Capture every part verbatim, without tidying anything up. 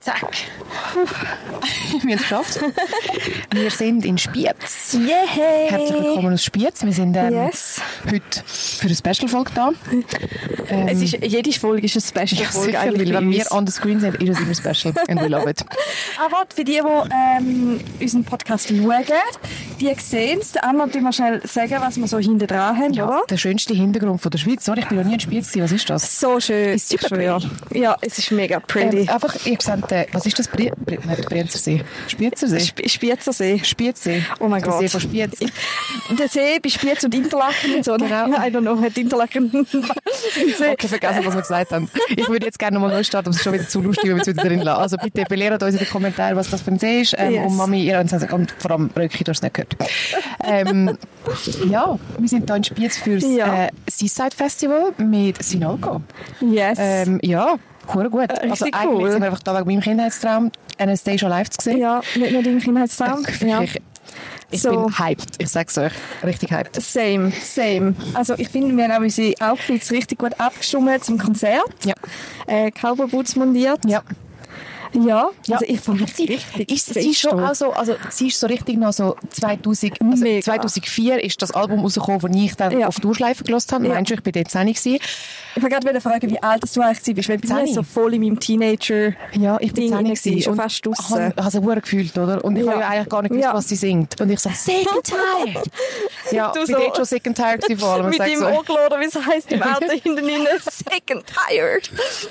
Zack. Wir haben es geschafft. Wir sind in Spiez. Yay! Herzlich willkommen aus Spiez. Wir sind ähm, yes. heute für eine Special-Folge da. Ähm, es ist, jede Folge ist eine Special-Folge. Ja, sicher, wenn wir on the screen sind, ist es immer special. And we love it. Aber für die, die ähm, unseren Podcast schauen, die sehen es. Anna, du mal schnell sagen, was wir so hinten dran haben, ja, oder? Der schönste Hintergrund von der Schweiz. Sorry, ich bin noch nie in Spiez gewesen. Was ist das? So schön. Ist super pretty. Ja, es ist mega pretty. Ähm, einfach, ihr seht, äh, was ist das? Bri Bri Nein, Brienzersee. Spiezersee? Sp Spiezersee. Spiezsee. Oh mein Gott. Der See von Spiez. Der See bei Spiez und Interlaken und so. Genau. I don't know, hat Interlaken... Okay, vergessen, was wir gesagt haben. Ich würde jetzt gerne nochmal neu starten, aber es ist schon wieder zu lustig, wenn wir es wieder drin lassen. Also bitte belehrt uns in den Kommentaren, was das für ein See ist. Ähm, yes. Und Mami, ihr habt es und vor allem Röcki, du hast es nicht gehört. Ähm, ja, wir sind hier in Spiez für das ja. äh, Seaside Festival mit Sinalco. Yes. Ähm, ja. Cool, gut. Äh, also eigentlich cool. sind wir einfach da wegen meinem Kindheitstraum, Anastasia live zu sehen. Ja, nicht nur deinem Kindheitstraum. Äh, ja. Ich, ich so. bin hyped, ich sag's euch. Richtig hyped. Same, same. Also ich finde, wir haben auch unsere Outfits richtig gut abgestimmt zum Konzert. Ja. Äh, Cowboy Boots montiert. Ja. Ja, ja, also ich fand sie richtig. Ist sie schon auch so, also sie ist so richtig noch so zweitausend, also zweitausendvier ist das Album rausgekommen, das ich dann ja. auf die Durchschleife gehört habe. Ja. Meinst du, ich bin dort zehn gewesen? Ich wollte gerade fragen, wie alt du eigentlich bist, weil ich bin so voll in meinem Teenager. Ja, ich bin zehn gewesen, schon fast draussen. Ich habe sie verdammt gefühlt, oder? Und ich ja. habe ja eigentlich gar nicht gewusst, ja. was sie singt. Und ich so, sick and tired. Ja, ich bin so dort schon sick and tired gewesen, vor allem. Mit deinem Onkel, oder wie es heisst, im Auto hinten rein, sick and tired.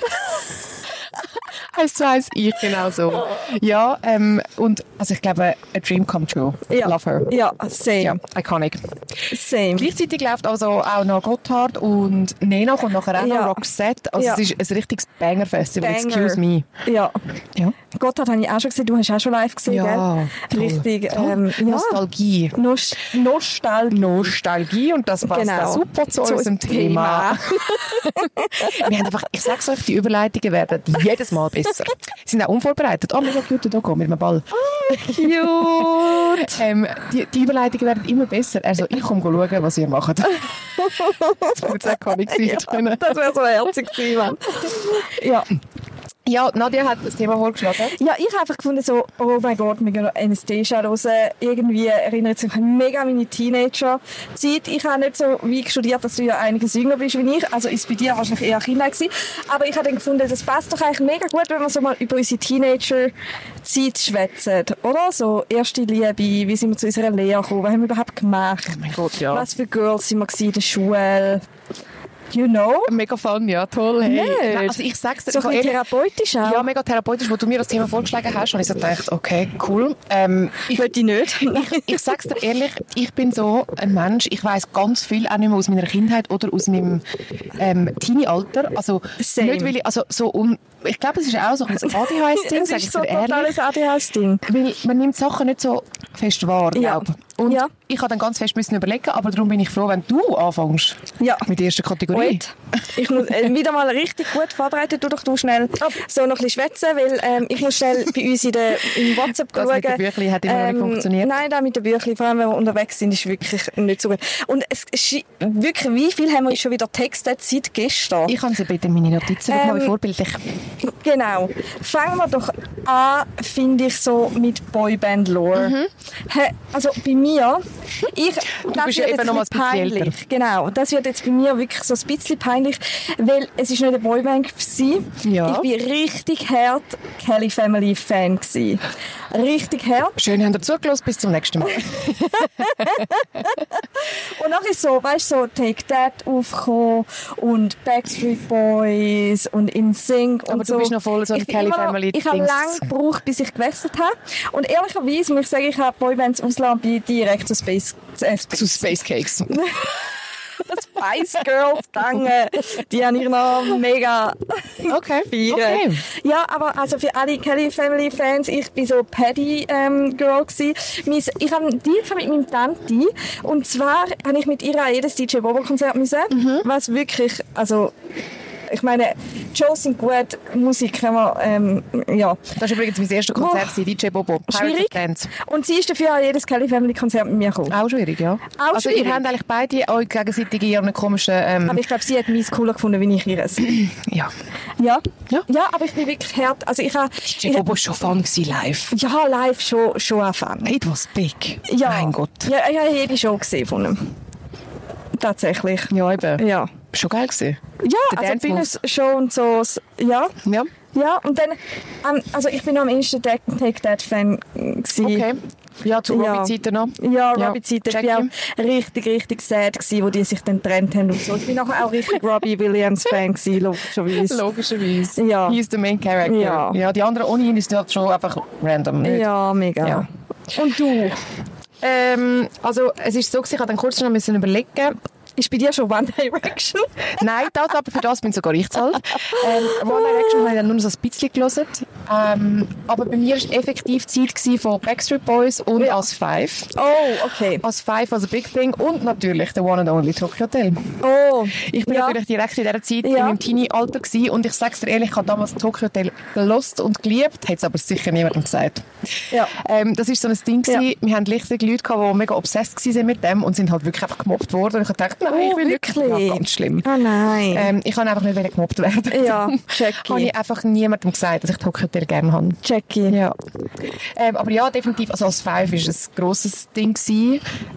Eins zu eins, ich genau so. Ja, ähm, und also ich glaube, a dream come true. Ja. Love her. Ja, same. Ja, iconic. Same. Gleichzeitig läuft also auch noch Gotthard und Nena kommt nachher auch ja. noch Roxette. Also ja. es ist ein richtiges Banger-Festival, Banger. excuse me. Ja. ja. Gotthard habe ich auch schon gesehen, du hast auch schon live gesehen, ja, gell? Richtig. Ähm, ja. Nostalgie. Nos Nostalgie. Nostalgie und das passt genau. auch super zu, zu unserem Thema. Thema. Wir haben einfach, ich sag's euch, die Überleitungen werden jedes Mal besser. Sie sind auch unvorbereitet. Oh, mega cute, da kommt mit einem Ball. Oh, cute. ähm, die, die Überleitungen werden immer besser. Also ich komme schauen, was ihr macht. Das wäre jetzt auch gar nicht ja, das wäre so herzig gewesen. Ja. Ja, Nadia hat das Thema vorgeschlagen. Ja, ich habe einfach gefunden, so, oh mein Gott, wir gehen Anastasia raus. Irgendwie erinnert sich mega an meine Teenager-Zeit. Ich habe nicht so wie studiert, dass du ja einiges jünger bist wie ich. Also ist bei dir wahrscheinlich eher Kindheit gewesen. Aber ich habe dann gefunden, das passt doch eigentlich mega gut, wenn wir so mal über unsere Teenager-Zeit schwätzen. Oder? So, erste Liebe, wie sind wir zu unserer Lehre gekommen, was haben wir überhaupt gemacht? Oh mein Gott, ja. Was für Girls sind wir in der Schule? You know? Mega fun, ja, toll. Hey. Nein, also ich sag's dir, so ein bisschen therapeutisch auch. Ja, mega therapeutisch, wo du mir das Thema vorgeschlagen hast, und ich so gedacht, okay, cool. Ähm, ich will die nicht. ich, ich sag's dir ehrlich, ich bin so ein Mensch, ich weiss ganz viel auch nicht mehr aus meiner Kindheit oder aus meinem ähm, Teenie-Alter. Also, Same. nicht, weil ich, also so um, ich glaube, es ist auch so ein A D H S-Ding, sag ich so dir ehrlich. Es ist so ein A D H S-Ding. Weil man nimmt Sachen nicht so fest wahr, ja. glaube Und ja. ich habe dann ganz fest müssen überlegen, aber darum bin ich froh, wenn du anfängst ja. mit der ersten Kategorie. Wait. Ich muss äh, wieder mal richtig gut vorbereitet. Du doch du schnell so noch ein bisschen schwätzen, weil ähm, ich muss schnell bei uns in der, im WhatsApp das schauen. Das mit den Büchlein hat immer ähm, nicht funktioniert. Nein, das mit den Büchlein, vor allem wenn wir unterwegs sind, ist wirklich nicht so gut. Und es ist wirklich, wie viel haben wir schon wieder textet seit gestern? Ich kann sie bitte in meine Notizen ähm, mal vorbildlich. Genau. Fangen wir doch an, finde ich, so mit Boyband-Lore. Mhm. Also bei mir, ich, du das bist wird ja eben noch mal peinlich. Älter. Genau, das wird jetzt bei mir wirklich so ein bisschen peinlich, weil es ist nicht eine Boyband gewesen. Ja. Ich war richtig hart Kelly Family Fan gewesen. Richtig hart. Schön, habt ihr zugelassen, bis zum nächsten Mal. Und dann ist so, weißt du, so Take That aufgekommen und Backstreet Boys und In Sync und aber so. du bist noch voll so ein Kelly Family Ich habe lange gebraucht, bis ich gewechselt habe. Und ehrlicherweise muss ich sagen, ich habe Boybands Ausland bin direkt zu Space, äh, Space. zu Space Cakes. Spice Girls gegangen. Die haben ihren Namen mega okay. feiern. Okay. Ja, aber also für alle Kelly Family Fans, ich bin so Paddy ähm, Girl gewesen. Ich habe die mit meiner Tante und zwar habe ich mit ihr an jedes D J Bobo Konzert müssen, mhm. was wirklich, also Ich meine, die Shows sind gut, Musik kann man, ähm, ja. Das war übrigens mein erstes Konzert, oh. D J Bobo. Schwierig. Und sie ist dafür an jedes Kelly Family Konzert mit mir gekommen. Auch schwierig, ja. Auch also schwierig. ihr habt eigentlich beide euch gegenseitig in einem komischen... Ähm aber ich glaube, sie hat meins cooler gefunden, wie ich ihres. ja. Ja. Ja. Ja, aber ich bin wirklich hart. Also ich habe... D J Bobo war schon Fun live. Ja, live schon, schon auch Fun. It was big. Ja. Mein Gott. Ja, ich habe jede Show gesehen von ihm. Tatsächlich. Ja, eben. Ja. Schon geil gewesen. Ja, also Business Show und so. Ja. Ja. Ja, und dann, ähm, also ich bin am ersten Take That Fan gewesen. Okay. Ja, zu Ja. Robbie-Zeiten noch. Ja, Ja. Robbie-Zeiten. Ich Check war auch him. richtig, richtig sad gewesen, wo die sich dann getrennt haben und so. Ich bin nachher auch richtig Robbie Williams-Fan gewesen, logischerweise. Logischerweise. Ja. He is the main character. Ja. Ja, die anderen ohne ihn ist halt schon einfach random. Nicht? Ja, mega. Ja. Und du? Ähm, also, es ist so gewesen, ich habe dann kurz noch müssen überlegen. Ist bei dir schon One Direction? Nein, das, aber für das bin ich sogar ich zu alt. Ähm, One Direction habe ich dann nur noch so ein bisschen gehört. Ähm, aber bei mir war effektiv die Zeit von Backstreet Boys und Ja. As Five. Oh, okay. As Five was a big thing und natürlich der One and Only Tokyo Hotel. Oh, Ich bin ja. natürlich direkt in dieser Zeit Ja. in meinem Teenie-Alter gewesen und ich sage es dir ehrlich, ich habe damals Tokyo Hotel gelost und geliebt, hat es aber sicher niemandem gesagt. Ja. Ähm, das war so ein Ding gewesen. Ja. Wir hatten lichtig Leute gehabt, die mega obsessed waren mit dem und sind halt wirklich einfach gemobbt worden. Und ich habe gedacht, nein, Oh, ich will wirklich? Ja, ganz schlimm. Ah, nein. Ähm, ich kann einfach nicht wollen gemobbt werden. Ja, Habe Jackie. ich einfach niemandem gesagt, dass ich Tokyo Hotel gerne habe. Jackie. Ja. Ähm, aber ja, definitiv, also als Five war es ein grosses Ding gewesen.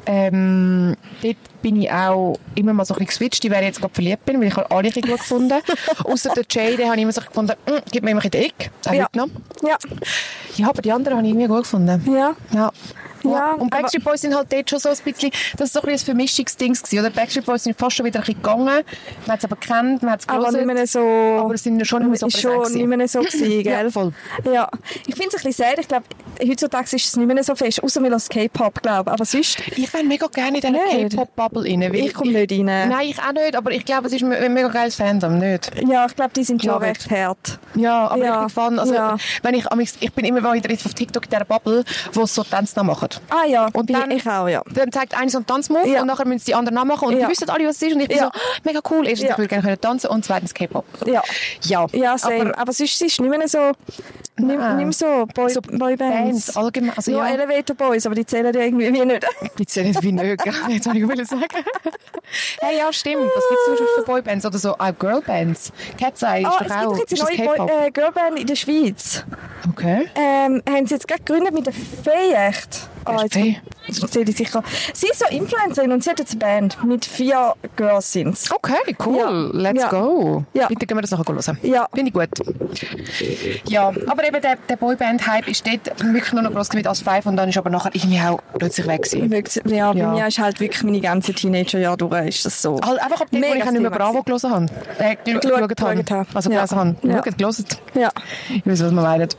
Ähm, dort bin ich auch immer mal so ein bisschen geswitcht, weil ich jetzt gerade verliebt bin, weil ich alle ein bisschen gut gefunden. Ausser der Jay, den habe ich immer so gefunden, mm, gib mir immer ein bisschen Eck. Auch Ja. heute noch. Ja. Ja, aber die anderen habe ich irgendwie gut gefunden. Ja. Ja. Ja, und Backstreet Boys sind halt dort schon so ein bisschen, das ist so ein bisschen ein Vermischungsding gewesen, oder? Backstreet Boys sind fast schon wieder ein bisschen gegangen, man hat es aber gekannt, man hat es Aber nicht mehr so... aber es sind schon nicht mehr so ist schon präsent nicht mehr so gewesen, gell? Ja, voll. Ja. Ich finde es ein bisschen sad. Ich glaube, heutzutage ist es nicht mehr so fest. Außer wir lassen K-Pop, glaube ich. Aber sonst... Ich wäre mega gerne in dieser Nicht? K-Pop-Bubble rein. weil Ich komme nicht rein. Nein, ich auch nicht, aber ich glaube, es ist ein mega geiles Fandom, nicht? Ja, ich glaube, die sind schon Love recht hart. Ja, aber Ja. ich bin Fan. Also, Ja. wenn ich, ich bin immer wieder auf TikTok in dieser Bubble, wo sie so Tänze nachmachen. Ah ja, Und bin dann- ich auch, ja. Dann zeigt einer so einen Tanzmove Ja. und nachher müssen die anderen nachmachen und Ja. die wissen alle, was es ist. Und ich bin Ja. so, mega cool. Erstens, Ja. ich würde gerne können tanzen und zweitens K-Pop. Ja. Ja, Ja, same. aber Aber, sonst ist es nicht mehr so... Nicht, nicht Nein. mehr so Boy, So Boybands. Bands allgemein. Also, Nur ja, Elevator Boys, aber die zählen ja irgendwie wie nicht. die zählen wie nicht. gell? Jetzt wollte ich wollen sagen. Hey, ja, stimmt. Was gibt es zum Beispiel für Boybands oder so? Auch Girlbands. Cat's Eye ist Ah, doch es auch. gibt jetzt Ist eine das neue Boy, K-Pop? äh, Girlband in der Schweiz. Okay. Ähm, haben sie jetzt gerade gegründet mit der Fee, echt? Wer ist jetzt Fee? das erzähle ich sicher. Sie ist so Influencerin und sie hat jetzt eine Band mit vier Girls sind's. Okay, cool. Ja. Let's Ja. go. Ja. Bitte gehen wir das nachher hören. Ja. Finde ich gut. Ja, aber eben der, der Boyband-Hype ist dort wirklich nur noch gross mit As Five und dann ist aber nachher irgendwie auch plötzlich weg gewesen. Wirklich, Ja, bei Ja. mir ist halt wirklich meine ganze Teenagerjahre durch ist das so. Halt einfach ab dem, wo Mega ich auch nicht mehr Thema Bravo gelesen habe. Äh, gel- Geschaut- geschaut habe. geschaut habe. Also Ja. gelesen habe. Ja. Geschaut, gelesen. Ja. Ich weiß, was man meint.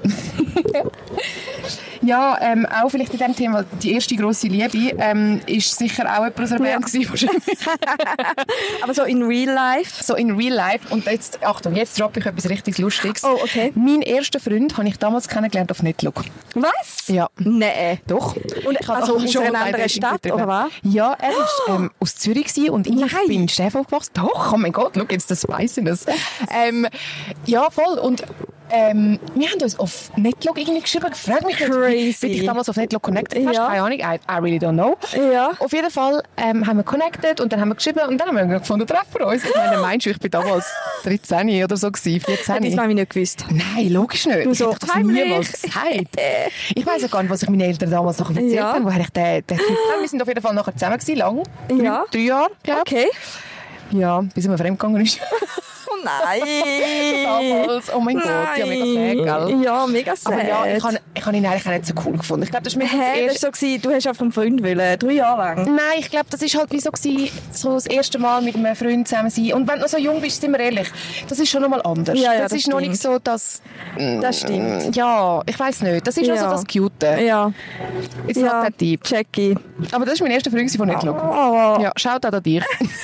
Ja, ähm, auch vielleicht in diesem Thema, die erste grosse Liebe, ähm, ist sicher auch jemand aus einer Ja. Band gewesen, wahrscheinlich. Aber so in real life. So in real life. Und jetzt, Achtung, jetzt droppe ich etwas richtig Lustiges. Oh, okay. Mein erster Freund habe ich damals kennengelernt auf Netlook. Was? Ja. Nee. Doch. Und Ich habe also auch aus schon einer bei anderen Dating Stadt, getrieben. oder was? Ja, er ist ähm, aus Zürich gewesen und ich Nein. bin in Stefan aufgewachsen. Doch, oh mein Gott, schau jetzt das Spiciness. ähm, ja, voll. Und ähm, wir haben uns auf Netlook irgendwie geschrieben. Ich frage mich, Crazy. wie, wie dich damals auf Netlook connected hast. Ja. Keine Ahnung, I, I really don't know. Ja. Auf jeden Fall ähm, haben wir connected und dann haben wir geschrieben und dann haben wir irgendwie gefunden, treffen wir uns. Ich meine, meinst du, ich bin damals dreizehn oder so gewesen, vierzehn. Das habe ich nicht gewusst. Nein, logisch nicht. Du Ich so, hätte das heimlich. niemals gesagt. Ich weiss ja gar nicht, was ich meinen Eltern damals noch erzählt Ja. habe. Woher ich den, den Typ kenne. Wir sind auf jeden Fall nachher zusammen gewesen, lang. Ja. Drei, drei Jahre, glaube ich. Okay. Ja, bis er mir fremdgegangen ist. Oh nein. Damals. Oh mein Gott, ja, mega sad, gell? Ja, mega sad. Aber ja, ich habe ich hab ihn eigentlich auch nicht so cool gefunden. Ich glaube, das ist mir das Hä, das erste... war so, gewesen, du hast auf einen Freund wollen, drei Jahre lang. Nein, ich glaube, das ist halt wie so gewesen, so das erste Mal mit einem Freund zusammen sein. Und wenn du noch so jung bist, sind wir ehrlich, das ist schon noch mal anders. Ja, ja, das, das ist noch stimmt. nicht so, dass... Das stimmt. Ja, ich weiss nicht. Das ist ja Ja. so das Cute. Ja. It's Ja, not that deep. Jackie. Aber das ist mein erster Freund von Netlook. Oh. Ja, schaut auch an dich.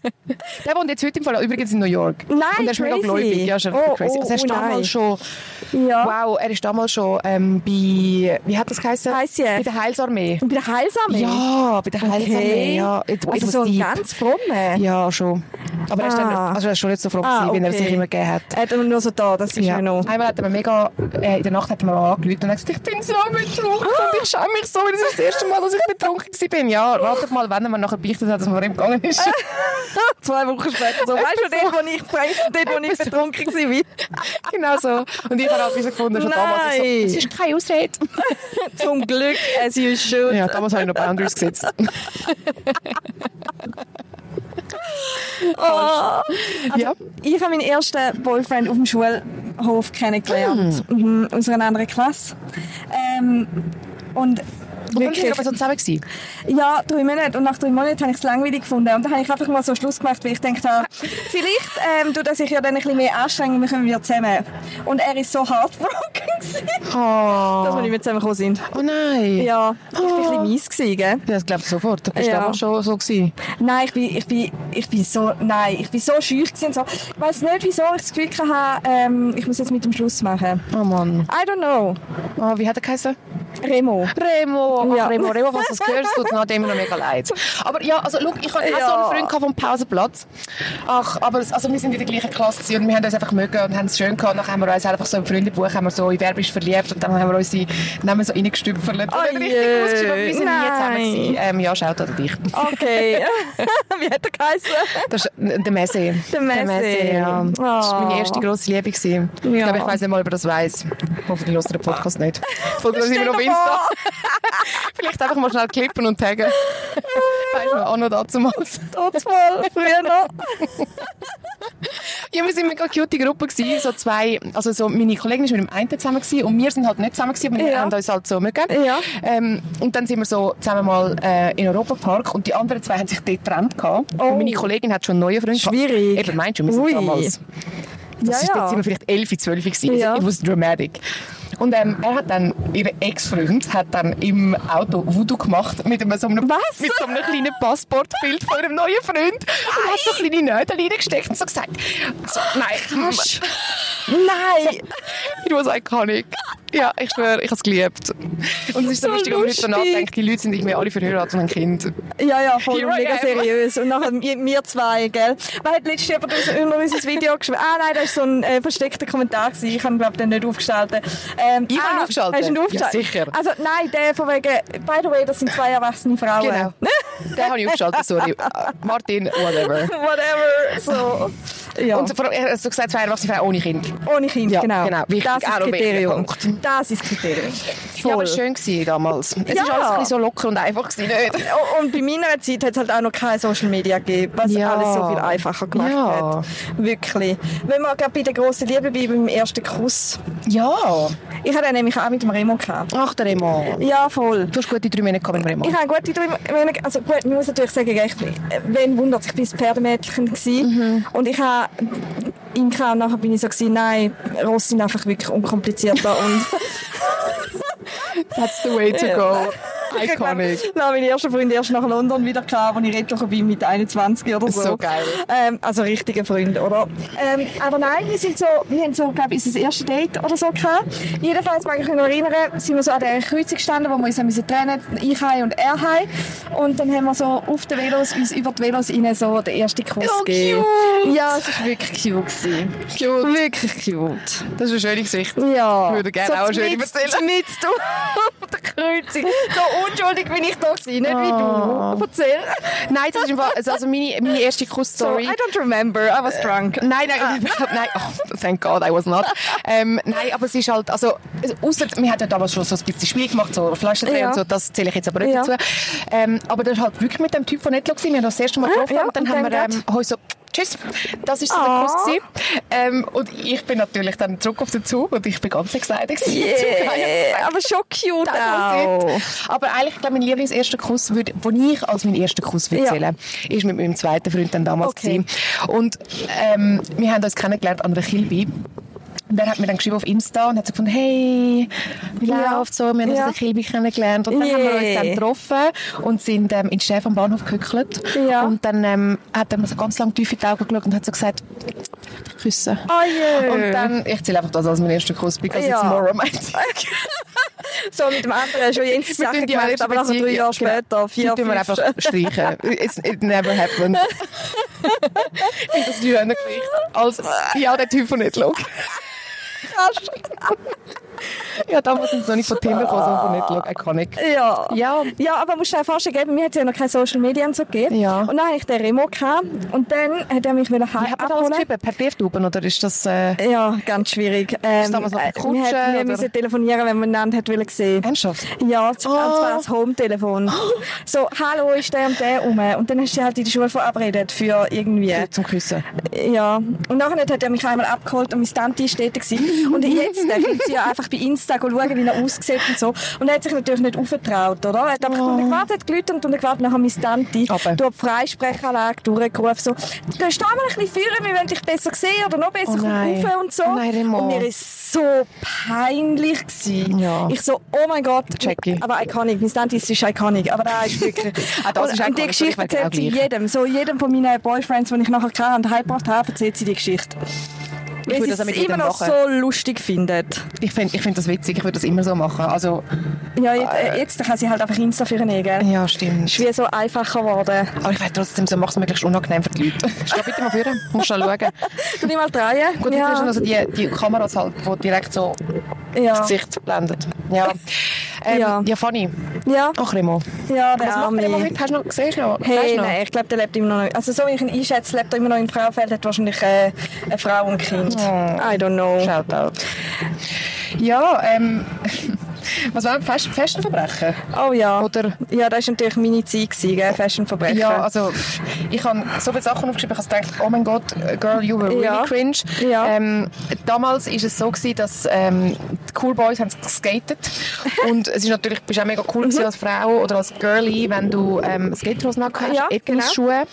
Der wohnt jetzt heute im Fall übrigens in New York. Nein, und er ist mega gläubig. Ja, ist er oh, crazy. Also er ist oh, damals nein. schon, Ja. wow, er ist damals schon ähm, bei, wie hat das geheißen? I C F. Bei der Heilsarmee. Und bei der Heilsarmee? Ja, bei der Heilsarmee. Okay. Ja, it, it Also was so ein deep. ganz frommer. Ja, schon. Aber er ist, dann, Ah. also er ist schon nicht so froh, Ah, gewesen, wie er okay. sich immer gegeben hat. Er hat aber nur so da, das ist Ja. ja noch... Einmal hat er mir mega, äh, in der Nacht hat er mir angerufen und hat gesagt, ich bin so betrunken und ich schäme mich so, weil das ist das erste Mal, dass ich betrunken war. Ja, ratet mal, wenn er mir nachher beichtet hat, dass man vor ihm gegangen ist. Zwei Wochen später so. Weißt du, dort, wo ich, dort, wo ich betrunken war? Genau so. Und ich habe halt wieder gefunden, schon damals, ich so, Nein. es ist keine Ausrede. Zum Glück, as you should. Ja, damals habe ich noch Boundaries gesetzt. Oh. Ja. Ich habe meinen ersten Boyfriend auf dem Schulhof kennengelernt. Mhm. Aus einer anderen Klasse. Ähm, und Und dann sind wirklich, wir aber so zusammen gewesen. ja, drei Monate. Und nach drei Monaten habe ich es langweilig gefunden. Und dann habe ich einfach mal so Schluss gemacht, weil ich gedacht habe, vielleicht ähm, tut er sich ja dann ein bisschen mehr anstrengen und wir kommen wieder zusammen. Und er ist so heartbroken gewesen, Oh, dass wir nicht mehr zusammengekommen sind. oh nein. Ja, ich war ein bisschen mies gewesen, gell? Ja, das glaube ich sofort. Du bist Ja. damals schon so gewesen. Nein, ich bin, ich bin, ich bin so, nein, ich bin so schüch gewesen und so. Ich weiss nicht, wieso ich das Gefühl hatte, ähm, ich muss jetzt mit dem Schluss machen. Oh Mann. I don't know. Oh, wie hat er geheißen? Remo. Remo. Ach, Ja. Remo, Remo, was das gehört, es tut mir immer noch mega leid. Aber ja, also schau, ich hatte Ja. auch so einen Freund gehabt vom Pausenplatz. Ach, aber es- also wir sind in der gleichen Klasse gewesen und wir haben uns einfach mögen und haben es schön gehabt. Dann haben wir uns einfach so im Freundebuch haben wir so in «Wer bist verliebt?» und dann haben wir unsere Namen so reingestüpfert. Und Oh dann richtig je. ausgeschrieben, aber wir sind nie zusammen Nein. gewesen. Ähm, ja, schaut an dich. Okay. Wie hat er geheißen? Das ist äh, der Messi. Der Messi. ja. Das war meine Oh. erste grosse Liebe gewesen. Ich Ja. glaube, ich weiss nicht mal, ob er das weiss. Hoffentlich hört er den Podcast nicht. Folgt uns immer noch auf Stell dir Insta. vor. Vielleicht einfach mal schnell klippen und taggen. Weißt du, auch noch dazu mal. Trotz mal, früher noch. Ja, wir sind eine mega cute Gruppe gewesen, so zwei, also so meine Kollegin ist mit dem einen zusammen gewesen und wir sind halt nicht zusammen gewesen, aber wir Ja. haben uns halt so mögen. Ja. Ähm, und dann sind wir so zusammen mal äh, in Europapark und die anderen zwei haben sich dort getrennt gehabt. Oh. Und meine Kollegin hat schon einen neuen Freund gehabt. Schwierig. Eben, meinst du, wir sind Ui. damals... Das Ja, ist, ja. Jetzt sind wir vielleicht elf, zwölf gewesen. Ja. It was dramatic. Und ähm, er hat dann, ihr Ex-Freund hat dann im Auto Voodoo gemacht mit, einem, so einem, Was? mit so einem kleinen Passportbild von einem neuen Freund. Und hat so kleine Nägel reingesteckt und so gesagt, so, nein, Nein. it was iconic. Ja, ich schwöre, ich habe es geliebt. Und es ist so, So lustig, wenn man heute so lustig. nachdenkt, die Leute sind irgendwie alle verheiratet und haben Kind. Ja, ja, voll Here I mega am. seriös. Und nachher wir, wir zwei, gell. Man hat letztens jemand unser, unter unser Video geschrieben. Ah nein, das war so ein äh, versteckter Kommentar gewesen. Ich habe, glaube den nicht aufgeschaltet. Ähm, Ich habe ihn ah, aufgeschaltet? Hast du ihn aufgeschaltet? Ja, sicher. Also nein, der von wegen, by the way, das sind zwei erwachsene Frauen. Genau. Den habe ich aufgeschaltet, sorry. Martin, whatever. Whatever. So. Ja. Und vor allem, er hat so gesagt, zwei erwachsene Frauen ohne Kind. Ohne Kind, Ja, genau. genau. Wichtig, Das ist auch das noch wichtiger Kriterium. Punkt. Das ist das Kriterium. Ja, aber Voll. es war schön gewesen damals. Es Ja. war alles ein bisschen so locker und einfach gewesen, nicht? Oh, und bei meiner Zeit hat es halt auch noch keine Social Media gegeben, was Ja. alles so viel einfacher gemacht Ja. hat. Wirklich. Wenn wir gerade bei der grossen Liebe bleiben, beim ersten Kuss. Ja. Ich hatte den nämlich auch mit dem Remo gehabt. Ach, der Remo. Ja, voll. Du hast gute drei Monate gehabt mit dem Remo. Ich habe gute drei Monate, also gut, ich muss natürlich sagen, ich, wen wundert, ich war das Pferdemädchen gewesen. Und ich habe ihn gehabt, und nachher bin ich so gewesen, nein, Ross sind einfach wirklich unkomplizierter und That's the way to go. Iconic. Dann habe ich meine erste Freundin erst nach London wieder gehabt, als ich retour bin mit einundzwanzig oder so. So geil. Ähm, also richtige Freunde, oder? Ähm, aber nein, wir sind so, wir haben so, glaube ich, unser erstes Date oder so gehabt. Jedenfalls mag ich mich noch erinnern, sind wir so an der Kreuzung gestanden, wo wir uns haben müssen trennen, ich heim und er heim. Und dann haben wir so auf den Velos, uns über die Velos rein so den ersten Kuss Oh, gegeben. cute. Ja, es war wirklich cute gewesen. Cute. Wirklich cute. Das ist eine schöne Geschichte. Ja. Ich würde gerne auch eine schöne erzählen. Mit du auf der Kreuzung. So unschuldig bin ich da gewesen, nicht wie Oh. du. Erzähl. Nein, das ist im Fall, also meine, meine erste So, Kuss-Story. I don't remember, I was drunk. Nein, nein, überhaupt nein. Oh, thank God, I was not. Ähm, nein, aber es ist halt, also, ausser, wir hatten ja damals schon so ein bisschen Spiel gemacht, so Flaschendrehen Ja. und so, das zähle ich jetzt aber nicht Ja. dazu. Ähm, aber das war halt wirklich mit dem Typ von Netlo gewesen. Wir haben das, das erste Mal getroffen ja, und dann und haben dann wir ähm, heute so, tschüss, das ist so Ah. der Kuss gewesen. Ähm, und ich bin natürlich dann zurück auf den Zug und ich bin ganz excited gewesen. Yeah, aber schon cute Das was auch. it. Aber eigentlich, ich glaube, mein Lieblingserster Kuss, würd, den ich als meinen ersten Kuss würde Ja. zählen, ist mit meinem zweiten Freund dann damals Okay. gewesen. Und ähm, wir haben uns kennengelernt an einer Kilby, Und er hat mir dann geschrieben auf Insta und hat so gefunden, hey, wie Ja. läuft's so? Wir haben uns Ja. in Kilby kennengelernt. Und dann haben wir uns dann Yeah. getroffen und sind ähm, in Stern am Bahnhof gehückelt. Ja. Und dann ähm, hat er mir so ganz lange tief in die Augen geschaut und hat so gesagt, ich möchte dich küssen. Oh je. Und dann, ich zähle einfach das als mein erster Kuss, because Ja. it's more romantic. So mit dem anderen schon jenste Wir Sachen tun die gemacht, alte aber nachher drei Beziehung- Jahre genau. später, vier, Die tun wir fünf. einfach streichen. It's, it never happened. Ich finde das die schöne Geschichte. Als, ja, der Typ von nicht schaut. Ja, damals sind sie noch nicht von Tinder gekommen, sondern von nicht schauen. Iconic. Ja. Ja. Ja, aber musst du dir vorstellen, mir hat es ja noch keine Social Media und so gegeben. Ja. Und dann hatte ich den Remo gehabt. Und dann hat er mich wieder Wie hat man das abholen. geschrieben? Per Brieftaube oder ist das... Äh, Ja, ganz schwierig. Ähm, damals noch äh, per Kutsche, wir hat- wir oder? müssen telefonieren, wenn man einander hat wollen sehen. ernsthaft? Ja, und zwar Oh. das Home-Telefon. So, hallo, ist der und der rum. Und dann hast du dich halt in der Schule verabredet für irgendwie... Zum Küssen. Ja. Und nachher hat er mich einmal abgeholt und meine Tante war dort gewesen. Und jetzt äh, kann sie ja einfach bei Insta schauen, wie er aussieht und so. Und er hat sich natürlich nicht aufgetraut, oder? Er hat einfach oh. gewartet, hat geläutet und gewartet, nachher meine Tante Aber. durch die Freisprechanlage durchgerufen, so, du steh mal ein bisschen führen, wir wollen dich besser sehen oder noch besser, Oh komm nein. rauf und so. Oh nein, Remo. Und mir ist so peinlich gewesen. Ja. Ich so, oh mein Gott. Jackie. Aber iconic, meine Tante ist iconic, aber da ist wirklich... Ah, das ist und, und die iconic, Geschichte ich wäre genau erzählt sie gleich. jedem, so jedem von meinen Boyfriends, die ich nachher hatte und heimgebracht habe, erzählt sie die Geschichte. Weil würde sie das auch es mit immer jedem noch machen. so lustig findet. Ich finde ich find das witzig, ich würde das immer so machen. Also, Ja, jetzt, äh, jetzt kann sie halt einfach Insta für ihn gell? ja, stimmt. Ist wie so einfacher geworden. Aber ich weiß trotzdem, so macht es möglichst unangenehm für die Leute. Steh bitte mal führen, musst schon schauen. Du nicht mal drehen? Gut, ja. ja. also die, die Kameras halt, die direkt so Ja. das Gesicht blendet. Ja. Ähm, ja. Ja. ja, funny. Ja, Ach, Remo. ja, der Was macht der Remo Arme. heute? Hast du noch, siehst du noch? Weißt Hey, du noch? nein, ich glaube, der lebt immer noch. Also, so wie ich ihn einschätze, lebt er immer noch in Frauenfeld, hat wahrscheinlich äh, eine Frau und ein Kind. Oh. I don't know. Shoutout. Ja, ähm, was war Fest, Festenverbrechen? Oh ja. Oder? Ja, das war natürlich meine Zeit, gewesen, gell? Fashionverbrechen. Ja, also ich habe so viele Sachen aufgeschrieben, ich habe gedacht, oh mein Gott, girl, you were really Ja. cringe. Ja. Ähm, damals war es so gewesen, dass ähm, die Cool Boys haben geskatet und es ist natürlich, bist auch mega cool gewesen als Frau oder als Girlie, wenn du ähm, Skaterhosen hast, Ja, Erdnuss-Schuhe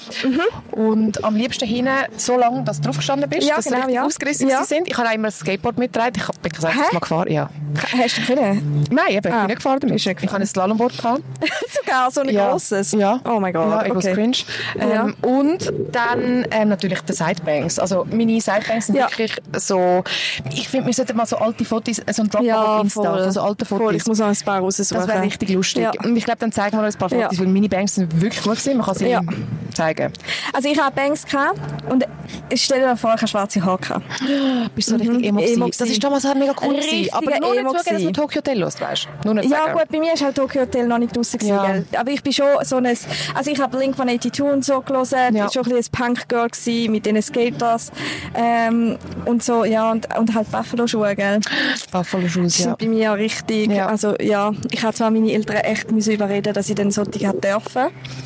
und am liebsten hinten so lange, dass du drauf gestanden bist, Ja, dass sie genau, richtig ja. ausgerissen Ja. sind. Ich habe auch immer ein Skateboard mitgetragen, ich bin gesagt, Hä? mal gefahren, ja. Hast du können? Nein, eben, ich Ah. bin nicht gefahren damit. Bist du nicht Ich habe ein Slalomboard gehabt. Sogar so ein Ja. grosses? Ja. Oh mein Gott, Ja, ich was okay. cringe. Ähm, Ja. Und dann ähm, natürlich die Sidebangs. Also meine Sidebangs sind Ja. wirklich so... Ich finde, wir sollten mal so alte Fotos, so ein Drop Ja, auf Insta, voll. also so alte Fotos. Voll, ich muss noch ein paar raussuchen. Das wäre richtig lustig. Ja. Und ich glaube, dann zeigen wir uns ein paar Fotos, Ja. weil meine Bangs sind wirklich gut gewesen. Man kann sie Ja. zeigen. Also ich hatte Bangs gehabt und ich stelle dir vor, ich habe schwarze Haare gehabt. Bist du so richtig emo, Emo gewesen. Das gewesen. ist damals auch mega cool Ein gewesen. Aber richtiger nur nicht Emo schauen, dass man gewesen. Tokyo Hotel los, weißt du? Nur nicht Ja sagen. gut, bei mir ist halt Tokyo Hotel noch nicht draussen gewesen, Ja. gell? Aber ich bin schon so ein, also ich habe Blink one eighty-two und so gelesen, Ja. ich war schon ein bisschen ein Punk-Girl gewesen mit diesen Skaters ähm, und so, ja, und, und halt Buffalo-Schuhe, gell? Buffalo Shoes, Das ja. sind bei mir richtig, Ja. also ja, ich habe zwar meine Eltern echt müssen überreden, dass ich dann solche hat dürfen.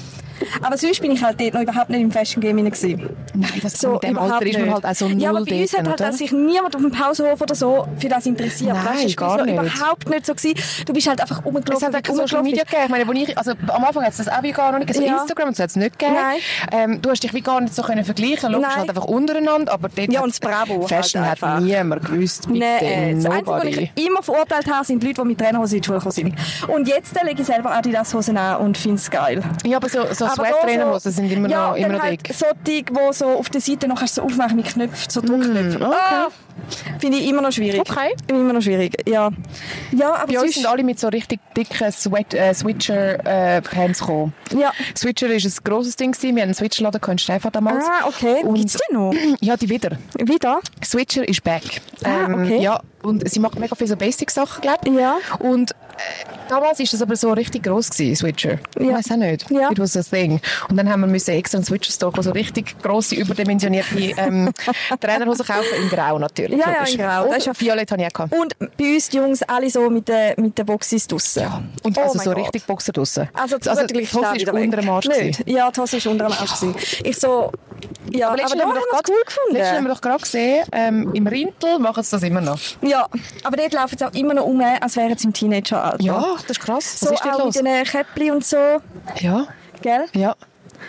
Aber sonst bin ich halt dort noch überhaupt nicht im Fashion Game hinein gewesen. Nein, das So, mit dem überhaupt Alter ist man nicht. halt auch so null Ja, aber bei uns hat dort, halt oder? sich niemand auf dem Pausenhof oder so für das interessiert. Nein, weißt, du, das gar war so nicht. überhaupt nicht so gewesen. Du bist halt einfach Es rumgelaufen. hat wie auch du keine Social rumgelaufen Media bist. gegeben. Ich meine, wo ich, also am Anfang hat es das auch wie gar noch nicht gegeben. Also Ja. Instagram hat es nicht gegeben. Nein. Ähm, du hast dich wie gar nicht so können vergleichen. Logisch Nein. halt einfach untereinander, aber dort Ja, hat und das Bravo Fashion halt hat einfach. niemand gewusst. Bitte, Nein, das Einzige, was nobody. ich immer verurteilt habe, sind die Leute, die mit Trainerhosen in die Schule gekommen sind. Und jetzt lege ich selber Adidas-Hosen an und finde es geil. Ja, aber so, so Aber da Sweat-Trainerhosen sind immer ja, noch, immer dann noch halt dick. so dick, wo so auf der Seite noch kannst du so aufmachen mit Knöpfen, so Druckknöpfen. Mm, okay. Ah, finde ich immer noch schwierig. Okay. Immer noch schwierig, ja. Ja, aber Bei uns sonst- sind alle mit so richtig dicken Sweat, äh, Switcher-Pants gekommen. Ja. Switcher war ein grosses Ding gewesen. Wir hatten einen Switcherladen in Stefan damals. Ah, okay. Und- Gibt's den noch? Ja, die wieder. Wieder? Switcher ist back. Ah, okay. Ja, und sie macht mega viele so Basic-Sachen, glaube ich. Ja. Und äh, damals war das aber so richtig gross gewesen, Switcher. Ich Ja. weiss auch nicht. Ja. It was a thing. Und dann haben wir müssen extra einen Switcher-Store, so richtig grosse, überdimensionierte ähm, Trainerhosen kaufen, in Grau natürlich. Ja, ja, logisch. in Grau. Und Das ist ja- Violett habe ich auch gehabt. Und bei uns die Jungs alle so mit den, mit den Boxys draussen. Ja. Und Oh also mein so Gott. richtig Boxer draussen. Also, also gut, die ich Hose stehe ist wieder unter weg. dem Arsch. Nicht. gewesen. Ja, die Hose ist unter dem Arsch gewesen. Ich so, ja, aber, letztens da haben haben wir wir doch es cool grad- Letztens haben gefunden. wir doch gerade gesehen, ähm, im Rintel machen sie das immer noch. Ja, aber dort laufen sie auch immer noch um, als wären sie im Teenageralter. Ja, das ist krass. Was so ist denn auch los? mit den Käppli und so, Ja, gell? ja.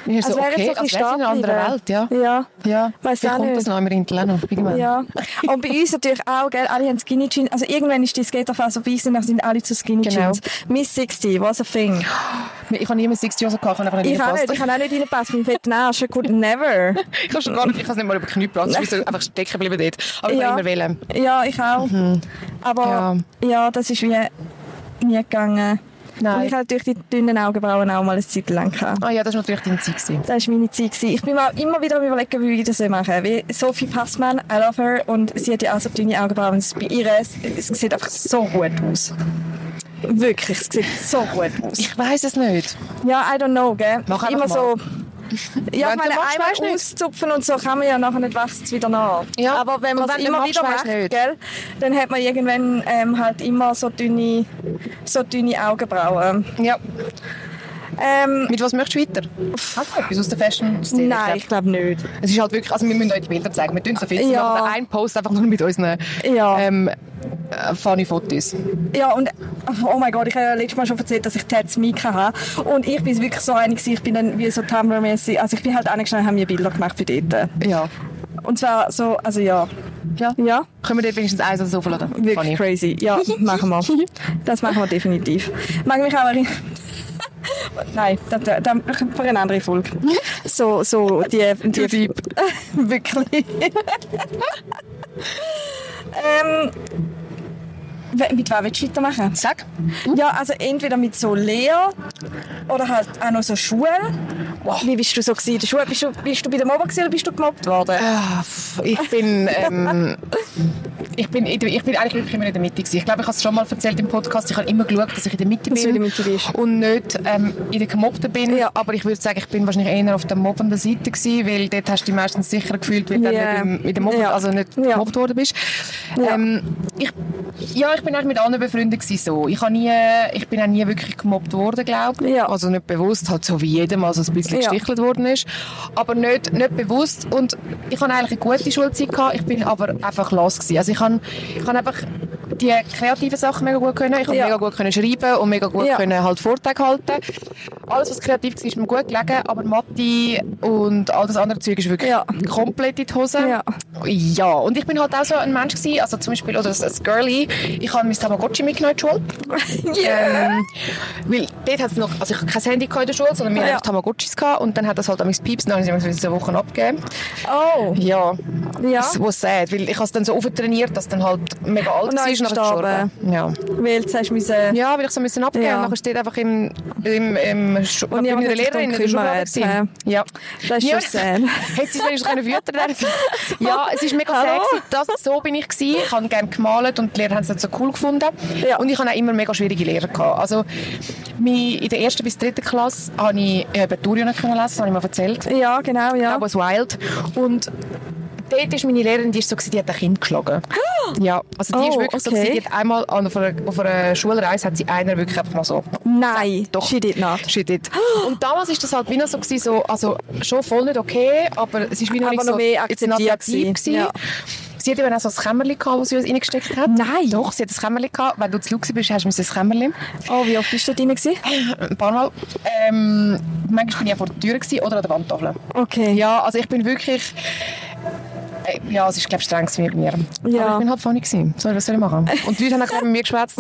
Ich so, also wäre okay, jetzt so ein als wäre es in einer anderen Welt, ja. Ja. Ja, weiss wie auch kommt nicht. das noch immer in Leno? Ja. Und bei uns natürlich auch, gell, alle haben Skinny Jeans. Also irgendwann ist die Skaterphase vorbei, dann sind alle zu Skinny Genau. Jeans. Miss sixty was a thing. Ich habe nie mehr sechzig Jahre gehabt, ich habe einfach nicht Ich auch nicht, reingepasst. ich habe auch nicht reingepasst, mein fetten Arsch, could never. Ich habe schon gar nicht, ich habe es nicht mal über die Knie gebracht, ich bin so einfach stecken geblieben dort. Aber ich Ja. wollte immer wählen. Ja, ich auch. Mhm. Aber ja. ja, das ist wie nie gegangen. Nein. Und ich hatte natürlich die dünnen Augenbrauen auch mal eine Zeit lang gehabt. Ah ja, das war natürlich deine Zeit gewesen. Das war meine Zeit gewesen. Ich bin mir immer wieder am überlegen, wie ich das machen will. Wie Sophie Passmann, I love her, und sie hat ja auch so dünne Augenbrauen. Es, bei ihr, es, es sieht einfach so gut aus. Wirklich, es sieht so gut aus. Ich weiss es nicht. Ja, I don't know, gell? Mach einfach immer mal. so. Ja, ich Wenn du meine, machst, weisst einmal nicht. auszupfen und so kann man ja nachher nicht, wächst es wieder nach. Ja. Aber wenn man Und es wenn du immer machst, wieder weisst macht, nicht. gell, dann hat man irgendwann ähm, halt immer so dünne, so dünne Augenbrauen. Ja. Ähm, Mit was möchtest du weiter? Hast du etwas aus der Fashion-Szene? nein, ich glaube nicht. Es ist halt wirklich, also wir müssen euch die Bilder zeigen. Wir tun so viel. Ja. Wir machen einen Post einfach nur mit unseren Ja. ähm, äh, funny Fotos. Ja, und oh mein Gott, ich habe ja letztes Mal schon erzählt, dass ich Tats Mika habe. Und ich bin wirklich so eine gewesen, ich bin dann wie so Tumblr-mäßig, also ich bin halt angeschnitten und habe mir Bilder gemacht für dort. Ja. Und zwar so, also ja. Ja. Ja, Können wir dort wenigstens eins oder so verladen? wirklich Funny. crazy. Ja, machen wir. Das machen wir definitiv. Mag mich auch erinnern. Nein, das, das, das für eine andere Folge. So, so, die, die deep. wirklich. ähm, we- mit wem willst du weitermachen? Sag. Ja, also entweder mit so Lehrer oder halt auch noch so Schule. Wie bist du so gewesen in der Schule? Bist du, bist du bei der Mobber gewesen oder bist du gemobbt worden? Ah, f- Ich bin, ähm, ich bin, in der- ich bin eigentlich wirklich immer in der Mitte gewesen. Ich glaube, ich habe es schon mal erzählt im Podcast. Ich habe immer geschaut, dass ich in der Mitte Dass du bin in der Mitte bist. und nicht ähm, in der Gemobbten bin. Ja. Aber ich würde sagen, ich bin wahrscheinlich eher auf der mobbenden Seite gewesen, weil dort hast du dich meistens sicher gefühlt, weil du Ja. dann nicht im, in der Mobbung, Ja. also nicht Ja. gemobbt worden bist. Ja. Ähm, ich, ja, ich bin eigentlich mit anderen befreundet gewesen, so. Ich, habe nie, ich bin auch nie wirklich gemobbt worden, glaube ich. Ja. Also nicht bewusst, halt so wie jedem, also ein bisschen Ja. gestichelt worden ist. Aber nicht, nicht bewusst. Und ich hatte eigentlich eine gute Schulzeit gehabt, ich bin aber einfach los gewesen. Also ich habe, ich habe einfach die kreativen Sachen mega gut können. Ich habe Ja. mega gut können schreiben und mega gut Ja. können halt Vorträge halten. Alles, was kreativ war, ist mir gut gelegen, aber Mathe und all das andere Zeug ist wirklich Ja. komplett in die Hose. Ja. Ja, und ich bin halt auch so ein Mensch gewesen, also zum Beispiel, oder ein Girlie, ich habe mein Tamagotchi mitgenommen in die Schule. Yeah. Ähm, weil dort hat's noch, also ich hatte kein Handy in der Schule, sondern wir Ja. hatten einfach Tamagotchis gehabt und dann hat das halt am Pieps, dann haben sie so Wochen abgegeben. Oh, Ja, ja. das was sad, weil ich habe es dann so auftrainiert, dass es dann halt mega alt Und dann war ist und es nachher gestorben. gestorben. Ja. Weil du hast müssen... Ja, weil ich so müssen abgeben. Ja. Nachher steht einfach im, im, im Schu- Und bin niemand ich der hat sich Lehrerin in darum der Schublade gekümmert, gewesen. Ja. Das ist Ja, schon sad. Hätte sie es wenigstens können füttern können. Ja, es ist mega Hallo? sad. Das, so bin ich gewesen. Ich habe gerne gemalt und die Lehrer haben es nicht so cool gefunden. Ja. Und ich habe auch immer mega schwierige Lehrer gehabt. Also, mi- in der ersten bis dritten Klasse habe ich äh, Berturio nicht können lesen, das habe ich mal erzählt. Ja, genau, ja. That was wild. Und dort ist meine Lehrerin, die ist so gewesen, die hat ein Kind geschlagen. Ja, also die Oh, ist wirklich so okay. gewesen, die hat einmal an- auf einer, auf einer Schulreise hat sie einer wirklich einfach mal so Nein, Doch. she did not. She did. Und damals ist das halt wie noch so gewesen, so, also schon voll nicht okay, aber es ist wie noch Aber nicht noch so, mehr it's not that akzeptiert deep gewesen. gewesen. Ja. Sie hat eben auch so ein Kämmerchen gehabt, das sie uns reingesteckt hat. Nein. Doch, sie hat ein Kämmerchen gehabt. Wenn du zu laut bist, hast du ein Kämmerchen. Oh, wie oft bist du da drin gewesen? Ein paar Mal. Ähm, manchmal bin ich auch vor der Tür gewesen oder an der Wandtafel. Okay. Ja, also ich bin wirklich... äh, Ja, es ist, glaube ich, streng gewesen mit mir. Ja. Aber ich bin halt funny gewesen. Sorry, was soll ich machen? Und die Leute haben auch mit mir geschwätzt.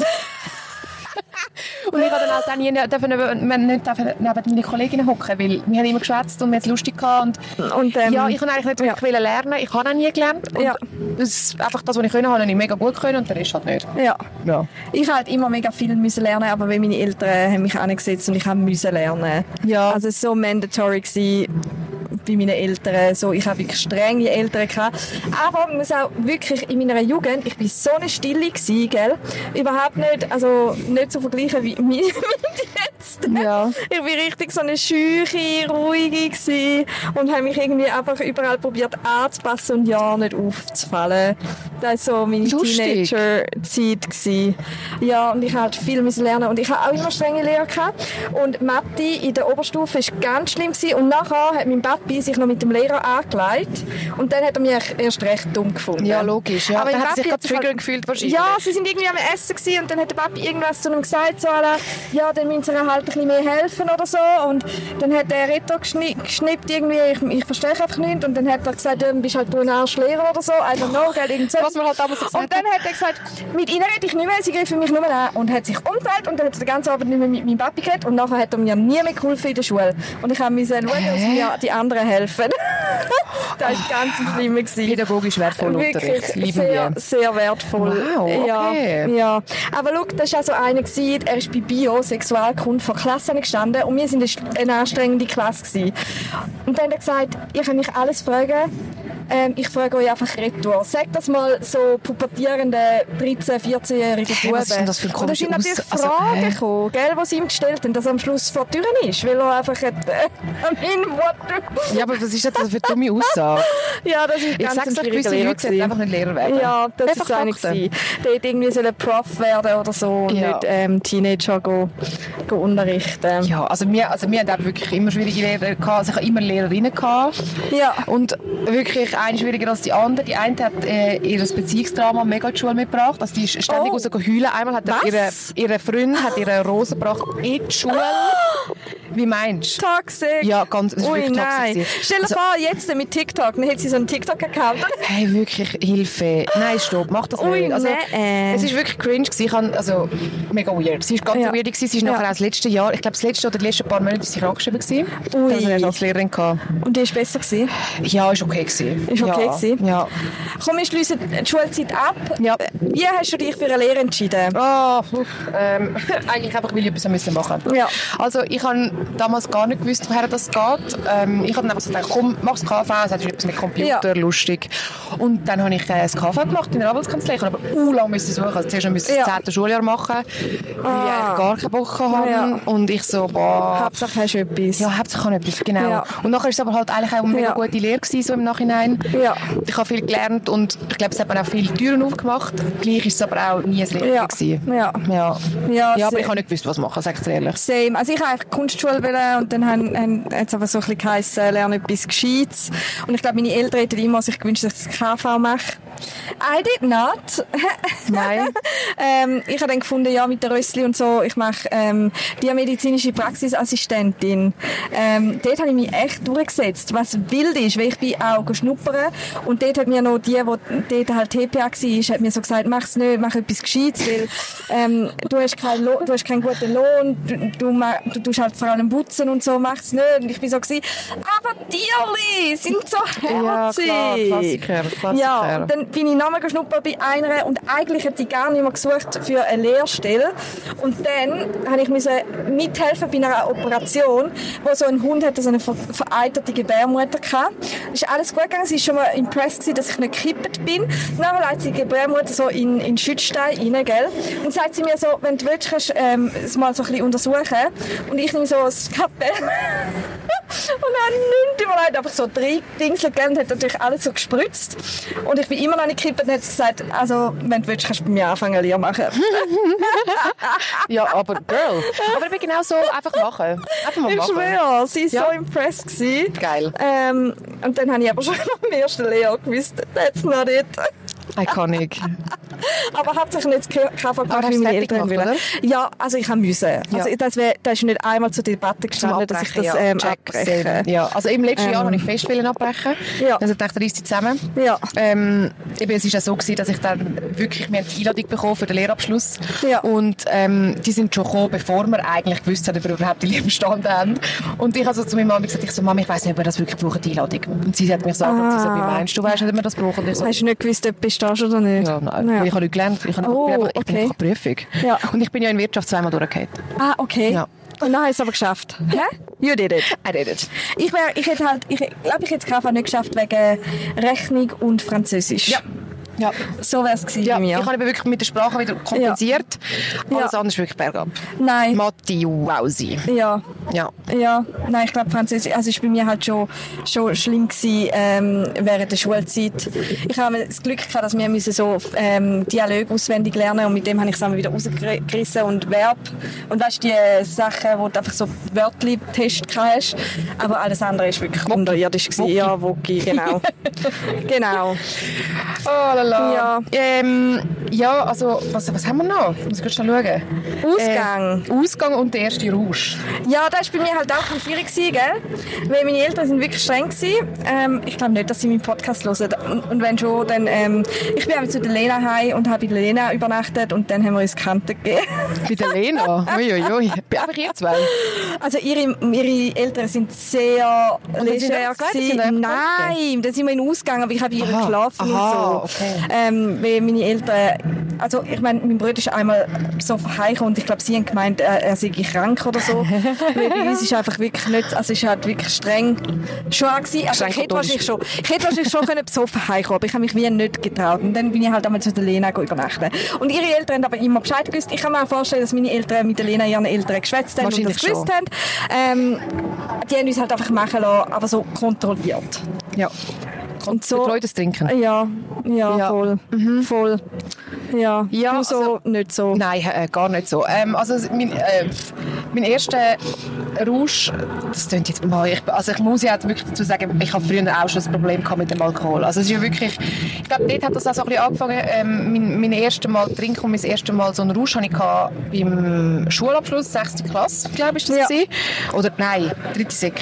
Und ich habe dann halt auch nie dürfen, neben, nicht dürfen neben meine Kolleginnen hocken, weil wir haben immer geschwätzt und wir haben es lustig gehabt. Und Und, ähm, ja, ich habe eigentlich nicht ja. wirklich lernen. Ich habe auch nie gelernt. Und Ja. das, einfach das, was ich können, habe ich mega gut können und der Rest halt nicht. Ja. Ja. Ich halt immer mega viel müssen lernen, aber weil meine Eltern haben mich angesetzt und ich habe müssen lernen. Ja. Also es war so mandatory gewesen bei meinen Eltern. So, ich habe wirklich strenge Eltern gehabt. Aber man muss auch wirklich in meiner Jugend, ich bin so eine Stille gewesen, gell? Überhaupt nicht, also nicht zu vergleichen wie meine jetzt. Ja. Ich bin richtig so eine scheuche, ruhige gewesen und habe mich irgendwie einfach überall probiert anzupassen und ja nicht aufzufallen. Das war so meine Lustig. Teenager-Zeit gewesen. Ja, und ich habe halt viel müssen lernen und ich habe auch immer strenge Lehrer gehabt. Und Mathe in der Oberstufe war ganz schlimm gewesen. Und nachher hat mein Papi sich noch mit dem Lehrer angelegt und dann hat er mich erst recht dumm gefunden. Ja, logisch. Ja. Aber Dann mein hat er sich Papi gerade hat triggern gefühlt wahrscheinlich. Ja, sie sind irgendwie am Essen gewesen und dann hat der Papi irgendwas zu ihm gesagt, so, à la, ja, dann müssen sie halt bisschen mehr helfen oder so. Und dann hat der Retter geschni- geschnippt irgendwie, ich, ich verstehe einfach nicht. Und dann hat er gesagt, du bist halt du ein Arschlehrer oder so. I don't know, gell, irgend so. Was man halt damals gesagt Und dann hat er gesagt, mit ihnen rede ich nicht mehr, sie greifen mich nur an. Und hat sich umgedreht und dann hat er die ganze Abend nicht mehr mit meinem Papi geredet. Und nachher hat er mir nie mehr geholfen in der Schule. Und ich musste schauen, dass mir die anderen helfen. Das war ganz schlimm. Pädagogisch wertvoller Unterricht. Lieben sehr, wir. sehr wertvoll. Wow, okay. Ja, ja. Aber schau, das war auch so einer, gewesen, er ist bei Bio, Sexualkunde, vor Klassen gestanden und wir waren eine anstrengende Klasse gewesen. Und dann hat er gesagt, ihr könnt mich alles fragen, ähm, ich frage euch einfach retour. Sag das mal so pubertierende dreizehn-, vierzehnjährige Hey, Buben. was ist denn das für ein Und da sind komischer natürlich Aus- also, Fragen hä? gekommen, gell, die sie ihm gestellt haben, dass er am Schluss vor der Tür ist, weil er einfach hat, äh, I mean, what the... Ja, aber was ist das für eine dumme Aussage? Ja, das ist Ich ganz sag's ein euch, gewisse schwieriger Leute sollten Lehrer einfach nicht Lehrer werden. Ja, das Einfach ist einer Fakten. gewesen. Der hätte irgendwie so ein Prof werden oder so und Ja. nicht ähm, Teenager go, go unterrichten. Ja, also wir, also wir hatten auch wirklich immer schwierige Lehrer gehabt. Also ich hatte immer Lehrerinnen gehabt. Ja. Und wirklich eine schwieriger als die andere. Die eine hat äh, ihr Beziehungsdrama mega in die Schule mitgebracht. Also die ist ständig Oh. raus heulen. Einmal hat Was? ihre, ihre Freund hat ihre Rose gebracht in die Schule. Wie meinst du? Toxic. Ja, ganz, das ist Ui, wirklich toxisch nein. gewesen. Stell dir Also, vor, jetzt mit TikTok, dann hat sie so einen TikTok-Account. hey, wirklich, Hilfe. Nein, stopp, mach das Ui, nicht. Also, nein. es ist wirklich cringe gewesen. Ich kann, also, mega weird. Sie ist ganz Ja. weird gewesen. Sie ist Ja. nachher auch das letzte Jahr, ich glaube, das letzte oder die letzten paar Monate ist sie krankgeschrieben gewesen. Ui. Also, er als Lehrerin gehabt. Und die war besser gewesen. Ja, ist okay gewesen. Ist okay ja. gewesen? Ja. Komm, wir schliessen die Schulzeit ab. Ja. Wie hast du dich für eine Lehre entschieden? Oh, ähm, eigentlich einfach, weil ich etwas müssen machen musste. Ja. Also ich habe damals gar nicht gewusst, woher das geht. Ähm, ich habe dann einfach gesagt, komm, mach das K V, es hat etwas mit Computer, Ja. lustig. Und dann habe ich äh, das K V gemacht in der Anwaltskanzlei. Ich habe aber uh, lange müssen suchen. Also zuerst musste ich das Ja. zehnte Schuljahr machen, weil ich Ah. eigentlich gar keinen Bock hatte. Ja. Und ich so, boah... Hauptsache hast du etwas. Ja, hauptsächlich kann etwas, genau. Ja. Und nachher war es aber halt eigentlich auch eine mega Ja. gute Lehre gewesen, so im Nachhinein. Ja. Ich habe viel gelernt und ich glaube, es hat mir auch viele Türen aufgemacht. Gleich ist es aber auch nie das Richtige Ja. gewesen. Ja. Ja. Ja, Ja, aber sehr- ich habe nicht gewusst, was machen, sag ich dir ehrlich. Same. Also ich habe einfach Kunstschule wollen und dann hat es aber so ein bisschen geheissen, lerne etwas Gescheites. Und ich glaube, meine Eltern hätten immer sich gewünscht, dass ich das K V mache. I did not. Nein. ähm, ich habe dann gefunden, ja, mit der Rössli und so, ich mache ähm, biomedizinische Praxisassistentin. Ähm, dort habe ich mich echt durchgesetzt, was wild ist, weil ich bin auch schnuppern und dort hat mir noch die, die dort halt T P A war, hat mir so gesagt, mach's nicht, mach etwas Gescheites, weil ähm, du hast keinen Lohn, du hast keinen guten Lohn, du, du, ma- du tust halt vor allem putzen und so, mach's nicht. Und ich bin so gewesen, aber Tierli sind so Ja, herzig. klar, Klassiker, Klassiker. Ja, und dann bin ich nochmal geschnuppert bei einer und eigentlich hat die gar nicht mehr gesucht für eine Lehrstelle. Und dann habe ich müssen mithelfen bei einer Operation, wo so ein Hund hatte, so eine ver vereiterte Gebärmutter gehabt. Es ist alles gut gegangen, sie war schon mal impressed gewesen, dass ich nicht gekippt bin. Und dann leitet sie die Gebärmutter so in, in den Schützstein rein, gell? Und sagt sie mir so, wenn du willst, kannst du ähm, es mal so ein bisschen untersuchen. Und ich nehme so das Kapell. Und dann nimmt überlegt, einfach so drei Dingsel gegeben und hat natürlich alles so gespritzt. Und ich bin immer noch nicht gekippt und hat sie gesagt, also, wenn du willst, kannst du bei mir anfangen, Lehre machen. Ja, aber Girl. Aber ich bin genau so, einfach machen. Einfach mal Ich machen. schwöre, sie war Ja. so impressed gewesen. Geil. Ähm, und dann habe ich aber schon am ersten Lehre gewusst, that's not it. Iconic. Aber hauptsächlich nicht das K V Aber gemacht, hast wie du meine fertig Eltern gemacht, wollen. Ja, also ich habe müssen. Also Ja. das, wär, das ist nicht einmal zur Debatte Zum gestanden, dass ich das Abbrechen, ja. ähm, Check, abbreche. same. Ja, also im letzten Ähm. Jahr wollte ich fest wollen abbrechen. Ja. Also ich dachte, reiss die zusammen. Ja. Ähm, eben, es war auch so gewesen, dass ich dann wirklich, wir haben die Einladung bekommen für den Lehrabschluss. Ja. Und ähm, die sind schon gekommen, bevor wir eigentlich gewusst haben, ob wir überhaupt die Lehre bestanden haben. Und ich habe so zu meiner Mama gesagt, ich so, Mama, ich weiss nicht, ob wir das wirklich brauchen, die Einladung. Und sie hat mich so angeschaut, sie so, wie meinst du, weißt nicht, ob wir das brauchen? Und ich so, Hast du nicht gewusst, ob du bestehst oder nicht? ja, nein, Ja. ich habe nicht gelernt. Ich, habe, Oh, ich bin einfach, ich bin okay. einfach Prüfung. Ja. Und ich bin ja in Wirtschaft zweimal durchgefallen. Ah, okay. Ja. Und dann hast du es aber geschafft. Hä? You did it. I did it. Ich, wär, ich hätte halt, ich glaube, ich hätte es K V nicht geschafft wegen Rechnung und Französisch. Ja. Ja. So wäre es gewesen Ja, bei mir. ich habe eben wirklich mit der Sprache wieder kompensiert. Alles Ja. andere ist wirklich bergab. Nein. Mathe, wowsi. Ja. Ja. Ja, nein, ich glaube Französisch, also es war bei mir halt schon, schon schlimm gewesen, ähm, während der Schulzeit. Ich habe das Glück gehabt, dass wir müssen so ähm, Dialoge auswendig lernen und mit dem habe ich es dann wieder rausgerissen und Verb und weißt du, die Sachen, wo du einfach so Wörtli-Test hast, aber alles andere ist wirklich unterirdisch gewesen. Ja, Woki, genau. Genau. Oh la la. Ja. Ähm, Ja, also, was, was haben wir noch? Muss ich schnell schauen. Ausgang. Äh, Ausgang und der erste Rausch. Ja, das war bei mir halt auch ein schwierig, gell? Weil meine Eltern sind wirklich streng gewesen. Ähm, ich glaube nicht, dass sie meinen Podcast hören. Und, und wenn schon, dann... Ähm, ich bin auch zu der Lena heim und habe bei der Lena übernachtet und dann haben wir uns Kante gegeben. Bei der Lena? Uiuiui. Einfach ihr zwei? Also ihre, ihre Eltern sind sehr leger gewesen. Nein, dann sind wir in den Ausgang, aber ich habe bei ihr geschlafen Aha, und so. Okay. Ähm, weil meine Eltern... Also ich meine, mein Bruder ist einmal so heimgekommen und ich glaube, sie haben gemeint, er, er sei krank oder so. Weil bei uns ist einfach wirklich nicht, also es ist halt wirklich streng schon gewesen. Also ich hätte wahrscheinlich schon, ich hätte wahrscheinlich schon können besoffen heimkommen, aber ich habe mich wie nicht getraut. Und dann bin ich halt einmal zu der Lena übernachten. Und ihre Eltern haben aber immer Bescheid gewusst. Ich kann mir auch vorstellen, dass meine Eltern mit der Lena ihren Eltern geschwätzt haben und das gewusst haben. Ähm, die haben uns halt einfach machen lassen, aber so kontrolliert. Ja. Und so, betreutes Trinken. Ja, ja, ja. voll. Mhm. Voll. Ja, ja du so also, nicht so. Nein, äh, gar nicht so. Ähm, also mein, äh, mein erster Rausch, das klingt jetzt mal, ich, also ich muss ja wirklich dazu sagen, ich habe früher auch schon ein Problem gehabt mit dem Alkohol. Also es ist ja wirklich, ich glaube, dort hat das auch so ein bisschen angefangen, ähm, mein, mein erstes Mal trinken und mein erstes Mal so einen Rausch hatte ich beim Schulabschluss, sechste Klasse, glaube ich, das ja. gewesen. Oder nein, dritte Sek.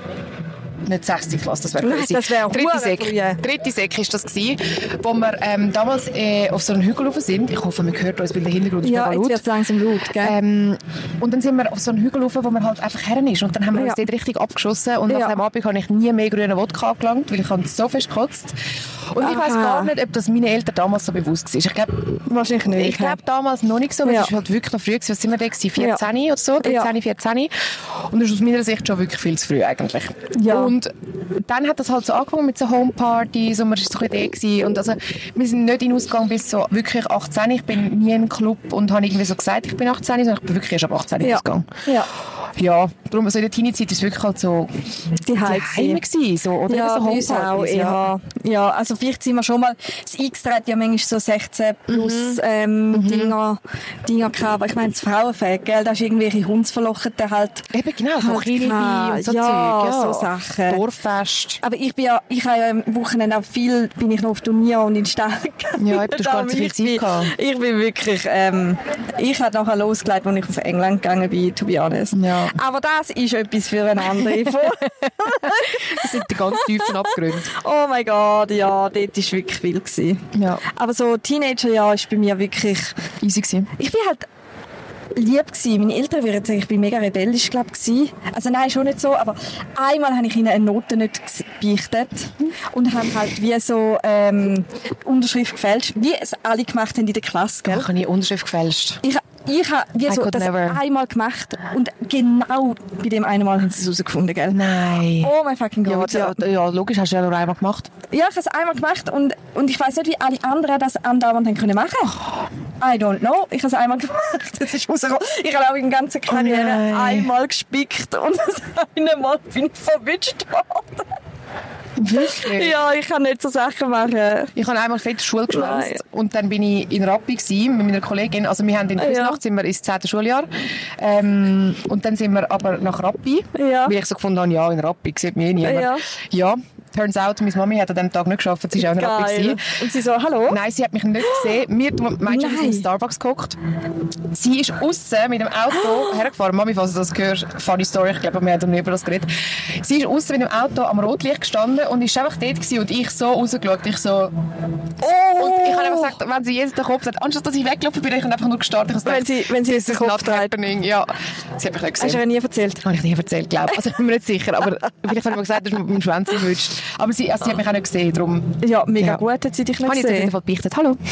Nicht sechste Klasse, das wäre crazy. Das wäre dritte Sek. Dritte Sek war das gewesen, wo wir ähm, damals äh, auf so einen Hügel rauf sind. Ich hoffe, man hört uns, weil der Hintergrund ist ja, mega laut. Ja, jetzt wird es langsam laut, gell? Ähm, und dann sind wir auf so einen Hügel rauf, wo man halt einfach her ist. Und dann haben wir ja. uns dort richtig abgeschossen. Und nach ja. dem Abend habe ich nie mehr grünen Wodka angelangt, weil ich habe so fest gekotzt. Und Aha. ich weiss gar nicht, ob das meinen Eltern damals so bewusst war. Ich glaube, wahrscheinlich nicht. Ich glaube damals noch nicht so, weil ja. es war halt wirklich noch früh. Was sind wir da gewesen? vierzehn ja. oder so? dreizehn, vierzehn. Und das ist aus meiner Sicht schon wirklich viel zu früh eigentlich. Ja. Und dann hat das halt so angefangen mit so Homepartys und man war so ein bisschen und also wir sind nicht in den Ausgang bis so wirklich achtzehn. Ich bin nie in einem Club und habe irgendwie so gesagt, ich bin achtzehn, sondern ich bin wirklich erst ab achtzehn in den ja. Ausgang. Ja. Ja, darum, also in der Teenie-Zeit war es wirklich halt so die Heime gewesen, so, oder ja, so Homepartys. Auch, ja. ja, also vielleicht sind wir schon mal, das X-Dreh hat ja manchmal so sechzehn plus mhm. ähm, mhm. Dinger, Dinger gehabt, aber ich meine, das Frauenfeld, gell, da ist irgendwelche Hundsverlochten halt. Eben genau, so halt Kilby und so ja, Zeug. Ja, so Sachen. Dorffest. Aber ich bin ja, ich habe ja am Wochenende auch viel, bin ich noch auf Turnier und in Städten gegangen. Ja, du hast gar nicht viel Zeit gehabt. Ich bin wirklich, ähm, ich habe nachher losgelegt, als ich auf England gegangen bin, to be honest. Ja. Aber das ist etwas für eine andere Folge. Das sind die ganz tiefen Abgründe. Oh mein Gott, ja, dort war wirklich viel gewesen. Ja. Aber so Teenagerjahr ist bei mir wirklich... Easy gewesen. Ich bin halt lieb gewesen. Meine Eltern würden sagen, ich bin mega rebellisch, glaube ich. Also nein, schon nicht so, aber einmal habe ich ihnen eine Note nicht gebeichtet und habe halt wie so ähm, Unterschrift gefälscht, wie es alle gemacht haben in der Klasse, gell? Ich habe nie Unterschrift gefälscht. Ich, ich habe wie so das never. einmal gemacht und genau bei dem einen Mal haben sie es herausgefunden, gell? Nein. Oh mein fucking Gott. Ja, ja. ja, logisch, hast du ja nur einmal gemacht. Ja, ich habe es einmal gemacht und, und ich weiss nicht, wie alle anderen das andauernd haben können machen. I don't know. Ich habe es einmal gemacht. Das ist rausgekommen. Ich habe auch in der ganzen Karriere oh einmal gespickt und das eine Mal bin ich verwünscht worden. Wirklich? Ja, ich kann nicht so Sachen machen. Ich habe einmal fett Schule geschwänzt und dann bin ich in Rappi gewesen, mit meiner Kollegin. Also wir haben in Küsnacht ja. sind wir ins zehnte Schuljahr ähm, und dann sind wir aber nach Rappi, ja. weil ich so gefunden habe, ja, in Rappi sieht mich eh niemand. Ja. ja. Turns out, meine Mami hat an diesem Tag nicht geschafft, sie war auch in Rappi gewesen. Und sie so, hallo? Nein, sie hat mich nicht gesehen. Wir, meinst du, wir sind in Starbucks geguckt. Sie ist aussen mit dem Auto hergefahren. Mami, falls du das hörst, funny Story, ich glaube, wir haben über das geredet. Sie ist aussen mit dem Auto am Rotlicht gestanden und ist einfach dort gewesen und ich so rausgeschaut. Ich so, oh! Und ich habe einfach gesagt, wenn sie jetzt den Kopf sagt, anstatt dass ich weggelaufen bin, ich habe einfach nur gestartet. Ich wenn sie, wenn sie jetzt den Kopf dreht. Ja, sie hat mich nicht gesehen. Hast du ihr nie erzählt? Habe ich nie erzählt, glaube ich. Also ich bin mir nicht sicher, aber vielleicht habe ich mir gesagt, dass du mit meinem Schwänz gewünscht. Aber sie, also sie hat mich auch nicht gesehen, darum... Ja, mega ja. gut hat sie dich nicht habe gesehen. Ich jetzt auf jeden Fall beichtet. Hallo.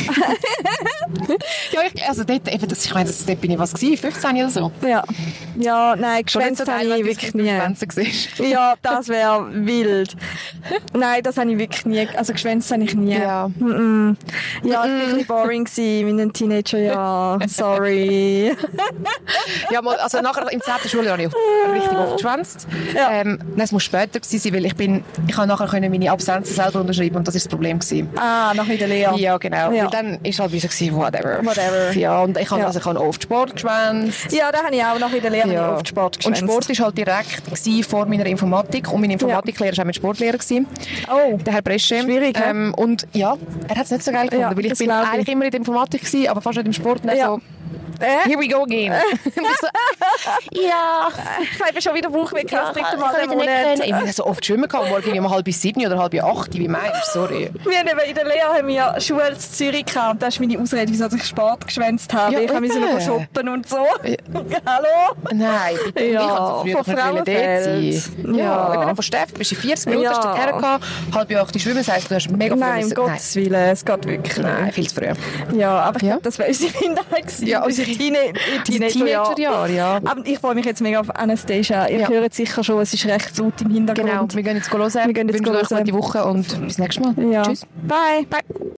ja, ich, also dort, eben, das, ich meine, das, dort bin ich was gewesen, fünfzehn oder so. Ja, ja nein, geschwänzt habe ich wirklich nie. Ja, das wäre wild. Nein, das habe ich wirklich nie, also geschwänzt habe ich nie. Ja. Mm-mm. Ja, es war ein bisschen boring gewesen, in einem Teenagerjahr. Sorry. ja, mal, also nachher im zehnten Schuljahr habe ich richtig oft geschwänzt. Ja. Ähm, es muss später gewesen sein, weil ich bin, ich habe nachher können meine Absenzen selber unterschreiben und das ist das Problem gewesen. Ah, nach der Lehre. Ja, genau. Ja. Und dann ist halt wie so gewesen, whatever. Whatever. Ja, und ich habe Ja. also, ich habe oft Sport geschwänzt. Ja, da habe ich auch noch in der Lehre Ja. oft Sport Und geschwänzt. Sport war halt direkt gewesen vor meiner Informatik. Und mein Informatiklehrer war auch mein Sportlehrer gewesen. Oh, Der Herr Bresche. Schwierig, hä? ähm, Und ja, er hat es nicht so geil gefunden, Ja, weil ich das bin glaub ich. eigentlich immer in der Informatik gewesen, aber fast nicht im Sport. Und er Ja. so, äh? here we go again. Und ich so, ja, Ich habe schon wieder Bauchweh gehabt, ich ja, kann mal wieder einen nicht Monat. können. Ich habe so oft schwimmen gehabt, morgen um halb sieben oder halb acht, wie meinst du? Sorry. Wir haben eben in der Lehre haben wir ja Schule in Zürich gehabt und das ist meine Ausrede, wieso ich Sport geschwänzt habe. Ja, ich habe eben. noch shoppen und so. Hallo? Nein, bitte. Ja, ich kann so früh von doch nicht wollen dort Frauenfeld. sein. Ja. Ja, ich bin von Steff, bist du vierzig Minuten, Ja. hast du dorthin gehabt, halb acht schwimmen, das heisst, du hast mega früh Nein, um müssen- Gottes Willen, es geht wirklich Nein, nicht. viel zu früh. Ja, aber ich Ja. glaube, das war unsere Kindheit gewesen. Ja, unsere unsere- Teenie- Teenagerjahre. Teenagerjahre, ja. Aber ich freue mich jetzt mega auf Anastasia. Ihr Ja. hört sicher schon, es ist recht laut im Hintergrund. Genau, wir gehen jetzt hören. Wir gehen jetzt wünschen euch hören. eine gute Woche und bis nächstes Mal. Ja. Tschüss. Bye. Bye.